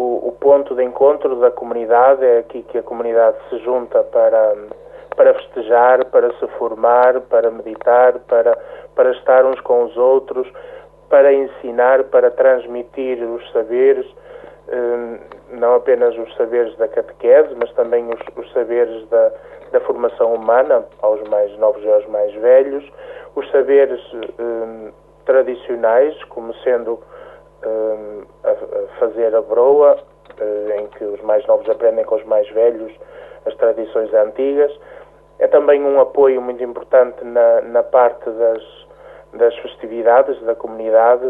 o ponto de encontro da comunidade, é aqui que a comunidade se junta para festejar, para se formar, para meditar, para estar uns com os outros, para ensinar, para transmitir os saberes, não apenas os saberes da catequese, mas também os saberes da formação humana, aos mais novos e aos mais velhos, os saberes tradicionais, como sendo a fazer a broa, em que os mais novos aprendem com os mais velhos as tradições antigas. É também um apoio muito importante na parte das festividades da comunidade,